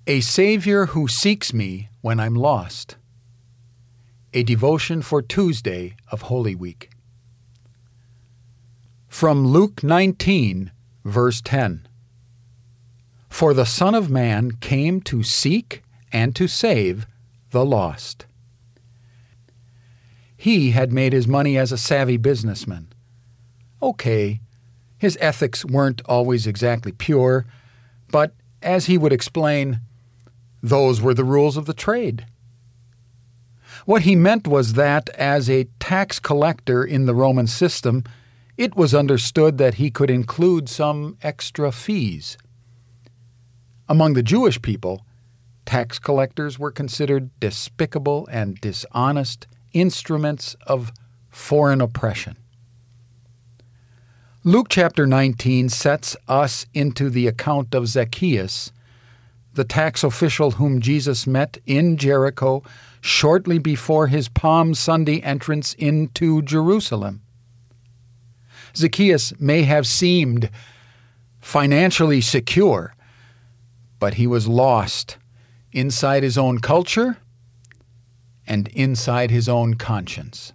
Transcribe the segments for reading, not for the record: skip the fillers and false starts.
A Savior who seeks me when I'm lost. A devotion for Tuesday of Holy Week. From Luke 19, verse 10. For the Son of Man came to seek and to save the lost. He had made his money as a savvy businessman. Okay, his ethics weren't always exactly pure, but as he would explain, those were the rules of the trade. What he meant was that, as a tax collector in the Roman system, it was understood that he could include some extra fees. Among the Jewish people, tax collectors were considered despicable and dishonest instruments of foreign oppression. Luke chapter 19 sets us into the account of Zacchaeus, the tax official whom Jesus met in Jericho shortly before his Palm Sunday entrance into Jerusalem. Zacchaeus may have seemed financially secure, but he was lost inside his own culture and inside his own conscience.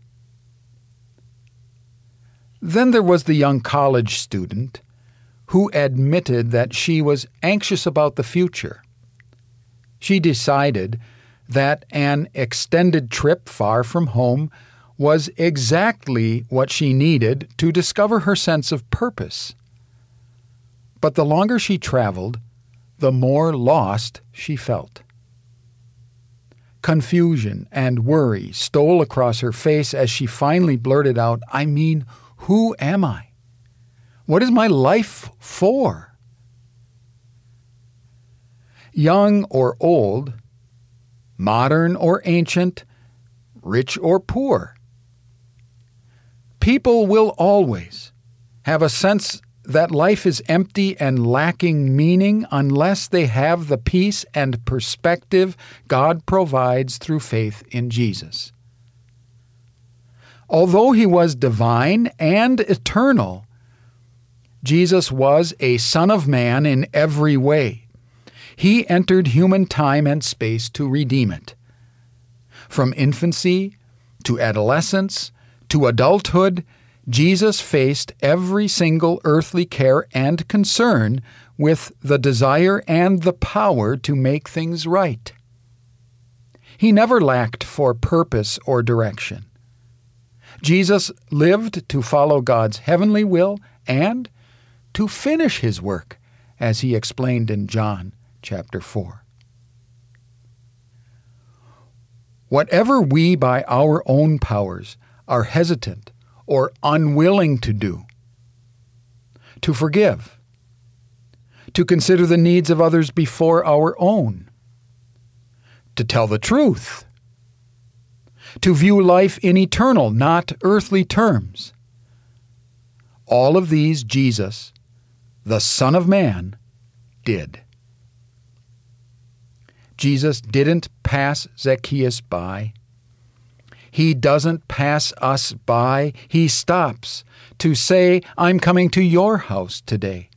Then there was the young college student who admitted that she was anxious about the future. She decided that an extended trip far from home was exactly what she needed to discover her sense of purpose. But the longer she traveled, the more lost she felt. Confusion and worry stole across her face as she finally blurted out, who am I? What is my life for? Young or old, modern or ancient, rich or poor. People will always have a sense that life is empty and lacking meaning unless they have the peace and perspective God provides through faith in Jesus. Although he was divine and eternal, Jesus was a Son of Man in every way. He entered human time and space to redeem it. From infancy to adolescence to adulthood, Jesus faced every single earthly care and concern with the desire and the power to make things right. He never lacked for purpose or direction. Jesus lived to follow God's heavenly will and to finish his work, as he explained in John chapter 4. Whatever we by our own powers are hesitant or unwilling to do, to forgive, to consider the needs of others before our own, to tell the truth, to view life in eternal, not earthly terms. All of these Jesus, the Son of Man, did. Jesus didn't pass Zacchaeus by. He doesn't pass us by. He stops to say, I'm coming to your house today.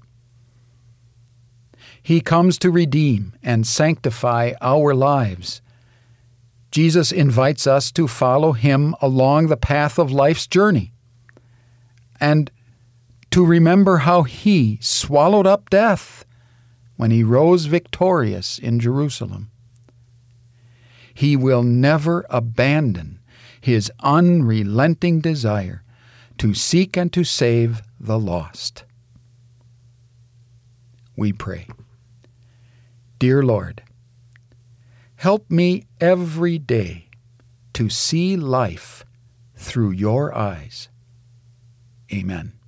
He comes to redeem and sanctify our lives. Jesus invites us to follow him along the path of life's journey and to remember how he swallowed up death when he rose victorious in Jerusalem. He will never abandon his unrelenting desire to seek and to save the lost. We pray. Dear Lord, help me every day to see life through your eyes. Amen.